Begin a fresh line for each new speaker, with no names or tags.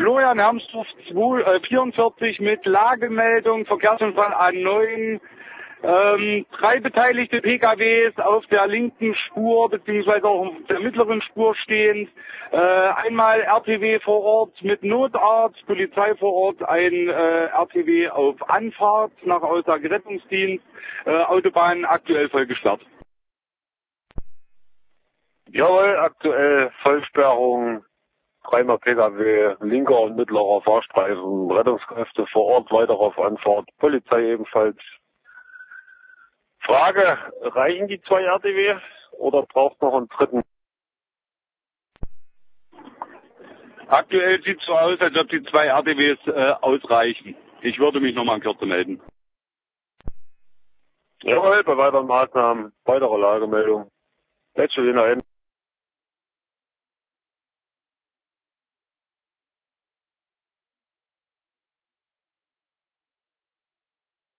Florian Hermsdorf 44 mit Lagemeldung, Verkehrsunfall A9. 3 beteiligte PKWs auf der linken Spur beziehungsweise auch auf der mittleren Spur stehend. Einmal RTW vor Ort mit Notarzt, Polizei vor Ort, ein RTW auf Anfahrt nach Aussage Rettungsdienst, Autobahn aktuell voll gesperrt.
Jawohl, aktuell Vollsperrung, 3-mal PKW, linker und mittlerer Fahrstreifen, Rettungskräfte vor Ort, weiter auf Anfahrt, Polizei ebenfalls. Frage, reichen die 2 RTW oder braucht noch einen dritten?
Aktuell sieht es so aus, als ob die 2 RTWs ausreichen. Ich würde mich nochmal in Kürze melden.
Jawohl, bei weiteren Maßnahmen, weitere Lagemeldung. Letzte Hin.